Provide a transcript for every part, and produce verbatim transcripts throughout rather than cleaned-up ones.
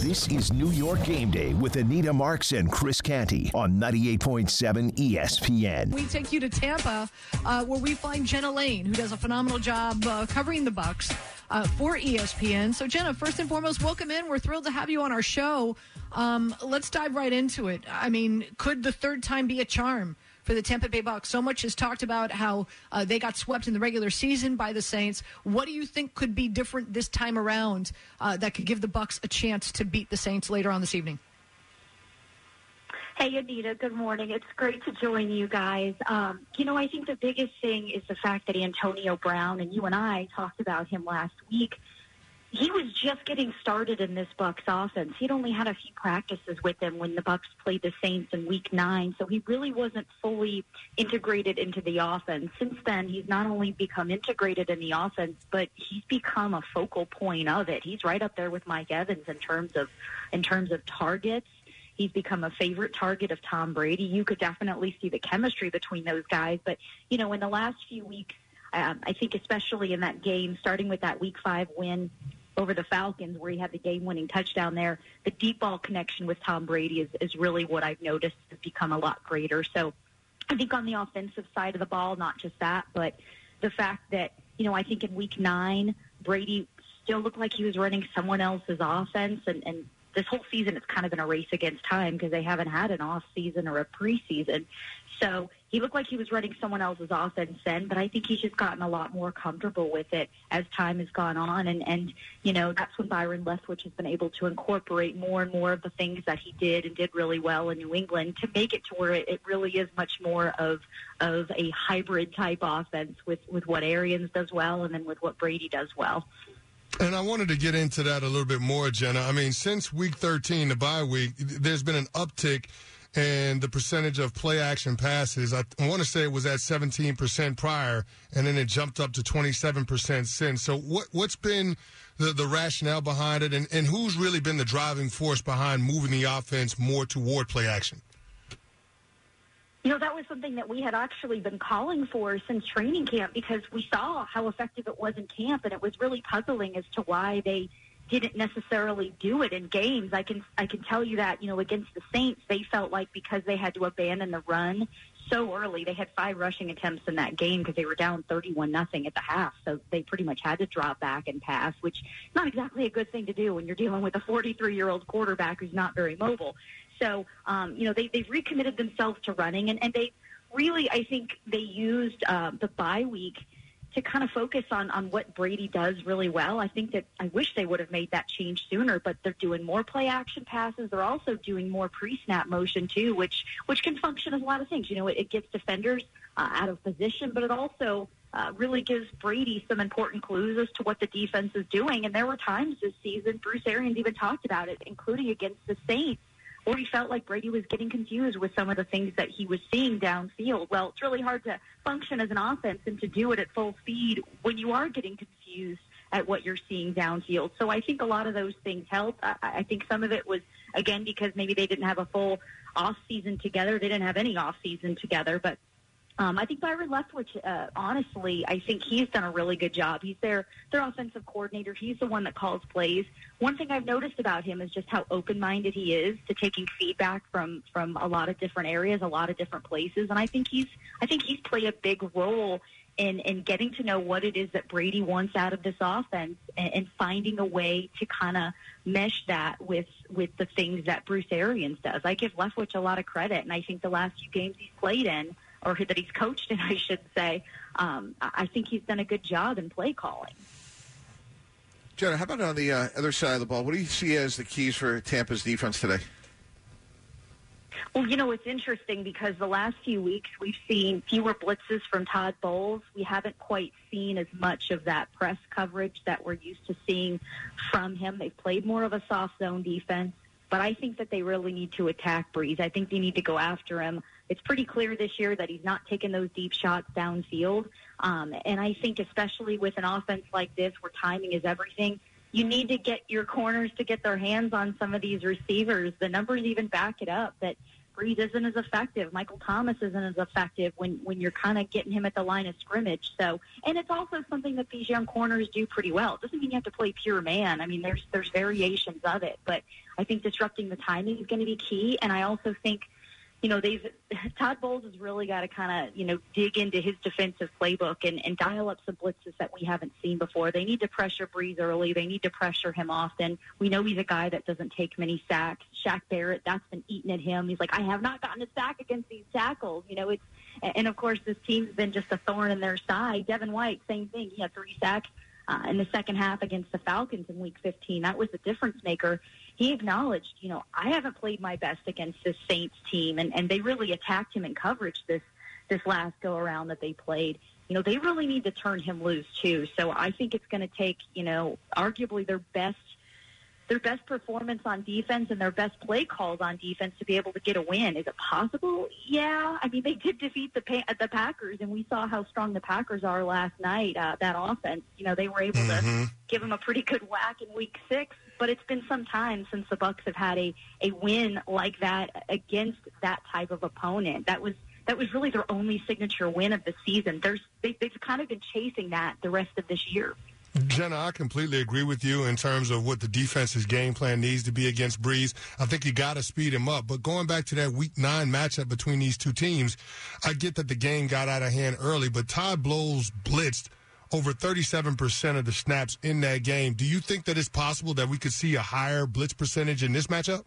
This is New York Game Day with Anita Marks and Chris Canty on ninety-eight point seven E S P N. We take you to Tampa, uh, where we find Jenna Lane, who does a phenomenal job uh, covering the Bucks uh, for E S P N. So, Jenna, first and foremost, welcome in. We're thrilled to have you on our show. Um, let's dive right into it. I mean, could the third time be a charm for the Tampa Bay Bucks? So much is talked about how uh, they got swept in the regular season by the Saints. What do you think could be different this time around uh, that could give the Bucks a chance to beat the Saints later on this evening? Hey, Anita, good morning. It's great to join you guys. Um, you know, I think the biggest thing is the fact that Antonio Brown, and you and I talked about him last week, he was just getting started in this Bucks offense. He'd only had a few practices with him when the Bucks played the Saints in week nine, so he really wasn't fully integrated into the offense. Since then, he's not only become integrated in the offense, but he's become a focal point of it. He's right up there with Mike Evans in terms of in terms of targets. He's become a favorite target of Tom Brady. You could definitely see the chemistry between those guys. But, you know, in the last few weeks, um, I think especially in that game, starting with that week five win over the Falcons where he had the game-winning touchdown there, the deep ball connection with Tom Brady is, is really what I've noticed has become a lot greater. So I think on the offensive side of the ball, not just that, but the fact that, you know, I think in week nine, Brady still looked like he was running someone else's offense, and, and this whole season it's kind of been a race against time because they haven't had an off season or a preseason. So he looked like he was running someone else's offense then, but I think he's just gotten a lot more comfortable with it as time has gone on. And, and you know, that's when Byron Leftwich has been able to incorporate more and more of the things that he did and did really well in New England to make it to where it, it really is much more of of a hybrid type offense with, with what Arians does well and then with what Brady does well. And I wanted to get into that a little bit more, Jenna. I mean, since week thirteen, the bye week, there's been an uptick in the percentage of play-action passes. I, I want to say it was at seventeen percent prior, and then it jumped up to twenty-seven percent since. So what, what's been the, the rationale behind it, and, and who's really been the driving force behind moving the offense more toward play-action? You know, that was something that we had actually been calling for since training camp because we saw how effective it was in camp, and it was really puzzling as to why they didn't necessarily do it in games. I can I can tell you that, you know, against the Saints, they felt like because they had to abandon the run so early, they had five rushing attempts in that game because they were down thirty-one nothing at the half, so they pretty much had to drop back and pass, which is not exactly a good thing to do when you're dealing with a forty-three-year-old quarterback who's not very mobile. So, um, you know, they, they've recommitted themselves to running, and, and they really, I think they used uh, the bye week to kind of focus on, on what Brady does really well. I think that I wish they would have made that change sooner, but they're doing more play-action passes. They're also doing more pre-snap motion, too, which which can function as a lot of things. You know, it, it gets defenders uh, out of position, but it also uh, really gives Brady some important clues as to what the defense is doing. And there were times this season, Bruce Arians even talked about it, including against the Saints, or he felt like Brady was getting confused with some of the things that he was seeing downfield. Well, it's really hard to function as an offense and to do it at full speed when you are getting confused at what you're seeing downfield. So I think a lot of those things help. I, I think some of it was, again, because maybe they didn't have a full off season together. They didn't have any off season together, but Um, I think Byron Leftwich, uh, honestly, I think he's done a really good job. He's their, their offensive coordinator. He's the one that calls plays. One thing I've noticed about him is just how open-minded he is to taking feedback from, from a lot of different areas, a lot of different places. And I think he's I think he's played a big role in, in getting to know what it is that Brady wants out of this offense and, and finding a way to kind of mesh that with, with the things that Bruce Arians does. I give Leftwich a lot of credit, and I think the last few games he's played in, or that he's coached in, I should say, um, I think he's done a good job in play calling. Jenna, how about on the uh, other side of the ball? What do you see as the keys for Tampa's defense today? Well, you know, it's interesting because the last few weeks we've seen fewer blitzes from Todd Bowles. We haven't quite seen as much of that press coverage that we're used to seeing from him. They've played more of a soft zone defense, but I think that they really need to attack Breeze. I think they need to go after him. It's pretty clear this year that he's not taking those deep shots downfield. Um, and I think especially with an offense like this where timing is everything, you need to get your corners to get their hands on some of these receivers. The numbers even back it up that Breeze isn't as effective. Michael Thomas isn't as effective when, when you're kind of getting him at the line of scrimmage. So, and it's also something that these young corners do pretty well. It doesn't mean you have to play pure man. I mean, there's there's variations of it, but I think disrupting the timing is going to be key. And I also think, you know, they've Todd Bowles has really got to kind of, you know, dig into his defensive playbook and, and dial up some blitzes that we haven't seen before. They need to pressure Breeze early. They need to pressure him often. We know he's a guy that doesn't take many sacks. Shaq Barrett, that's been eating at him. He's like, I have not gotten a sack against these tackles. You know, it's, and of course, this team's been just a thorn in their side. Devin White, same thing. He had three sacks uh, in the second half against the Falcons in week fifteen. That was the difference maker. He acknowledged, you know, I haven't played my best against this Saints team, and, and they really attacked him in coverage this this last go-around that they played. You know, they really need to turn him loose, too. So I think it's going to take, you know, arguably their best their best performance on defense and their best play calls on defense to be able to get a win. Is it possible? Yeah. I mean, they did defeat the the Packers, and we saw how strong the Packers are last night, uh, that offense. You know, they were able mm-hmm. to give them a pretty good whack in week six. But it's been some time since the Bucs have had a, a win like that against that type of opponent. That was that was really their only signature win of the season. There's they, they've kind of been chasing that the rest of this year. Jenna, I completely agree with you in terms of what the defense's game plan needs to be against Breeze. I think you got to speed him up. But going back to that week nine matchup between these two teams, I get that the game got out of hand early, but Todd Bowles blitzed over thirty-seven percent of the snaps in that game. Do you think that it's possible that we could see a higher blitz percentage in this matchup?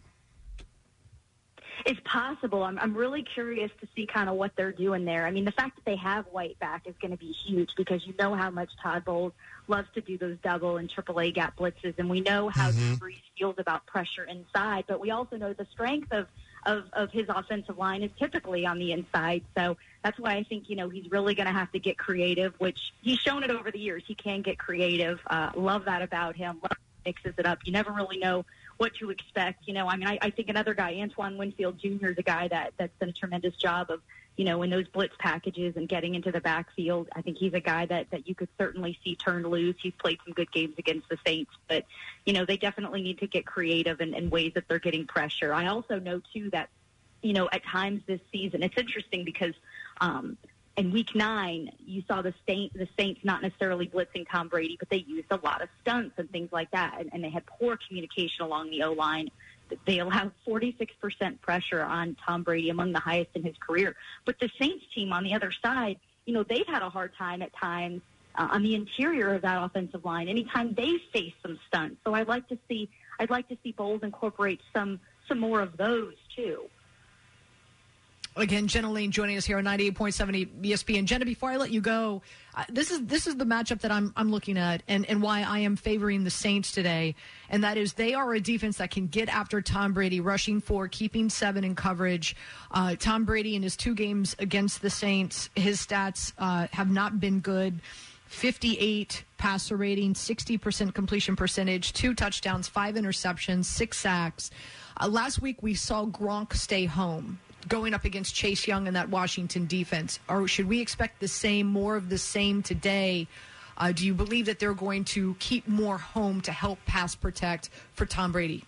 It's possible. I'm, I'm really curious to see kind of what they're doing there. I mean, the fact that they have White back is going to be huge because you know how much Todd Bowles loves to do those double and triple A gap blitzes, and we know how mm-hmm. Breeze feels about pressure inside, but we also know the strength of, of, of his offensive line is typically on the inside. So that's why I think, you know, he's really going to have to get creative, which he's shown it over the years. He can get creative. Uh, love that about him. Love mixes it up. You never really know what to expect. You know, I mean, I, I think another guy, Antoine Winfield Junior is a guy that, that's done a tremendous job of, you know, in those blitz packages and getting into the backfield. I think he's a guy that, that you could certainly see turn loose. He's played some good games against the Saints, but, you know, they definitely need to get creative in, in ways that they're getting pressure. I also know, too, that, you know, at times this season, it's interesting because um, in week nine, you saw the Saints, the Saints not necessarily blitzing Tom Brady, but they used a lot of stunts and things like that, and, and they had poor communication along the O-line. They allowed forty-six percent pressure on Tom Brady, among the highest in his career. But the Saints team on the other side, you know, they've had a hard time at times uh, on the interior of that offensive line anytime they face some stunts. So I'd like to see I'd like to see Bowles incorporate some some more of those too. Again, Jenna Laine joining us here on ninety-eight point seven E S P N. Jenna, before I let you go, uh, this is this is the matchup that I'm I'm looking at, and, and why I am favoring the Saints today, and that is they are a defense that can get after Tom Brady, rushing for, keeping seven in coverage. Uh, Tom Brady in his two games against the Saints, his stats uh, have not been good. fifty-eight passer rating, sixty percent completion percentage, two touchdowns, five interceptions, six sacks. Uh, last week we saw Gronk stay home, going up against Chase Young and that Washington defense. Or should we expect the same, more of the same today? Uh, do you believe that they're going to keep more home to help pass protect for Tom Brady?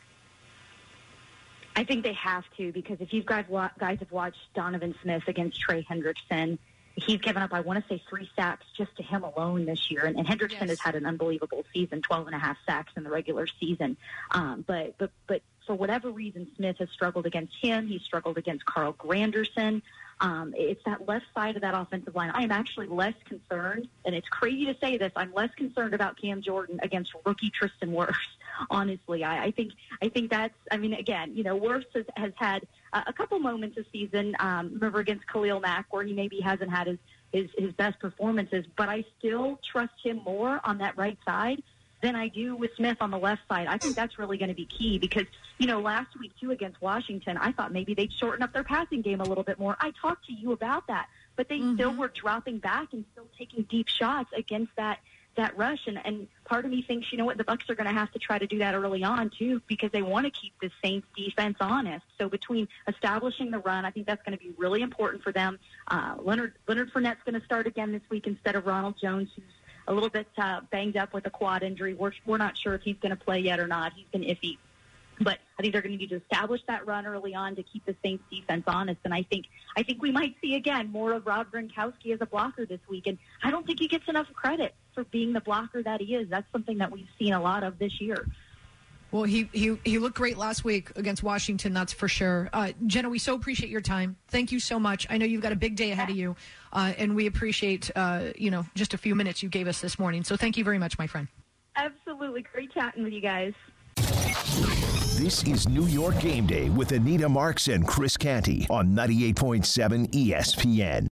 I think they have to, because if you guys, guys have watched Donovan Smith against Trey Hendrickson, he's given up, I want to say, three sacks just to him alone this year. And, and Hendrickson yes. has had an unbelievable season, twelve and a half sacks in the regular season. Um, but, but, but for whatever reason, Smith has struggled against him. He's struggled against Carl Granderson. Um, it's that left side of that offensive line. I am actually less concerned, and it's crazy to say this, I'm less concerned about Cam Jordan against rookie Tristan Wirfs. Honestly, I, I think I think that's, I mean, again, you know, Wirfs has, has had a, a couple moments this season, um, remember against Khalil Mack, where he maybe hasn't had his, his, his best performances, but I still trust him more on that right side than I do with Smith on the left side. I think that's really going to be key because, you know, last week, too, against Washington, I thought maybe they'd shorten up their passing game a little bit more. I talked to you about that, but they mm-hmm. still were dropping back and still taking deep shots against that that rush. And, and part of me thinks, you know what, the Bucs are going to have to try to do that early on, too, because they want to keep the Saints defense honest. So between establishing the run, I think that's going to be really important for them. Uh, Leonard, Leonard Fournette's going to start again this week instead of Ronald Jones, who's a little bit uh, banged up with a quad injury. We're, we're not sure if he's going to play yet or not. He's been iffy But I think they're going to need to establish that run early on to keep the Saints defense honest. And I think I think we might see, again, more of Rob Gronkowski as a blocker this week. And I don't think he gets enough credit for being the blocker that he is. That's something that we've seen a lot of this year. Well, he, he, he looked great last week against Washington, that's for sure. Uh, Jenna, we so appreciate your time. Thank you so much. I know you've got a big day ahead of you, uh, and we appreciate, uh, you know, just a few minutes you gave us this morning. So thank you very much, my friend. Absolutely. Great chatting with you guys. This is New York Game Day with Anita Marks and Chris Canty on ninety-eight point seven E S P N.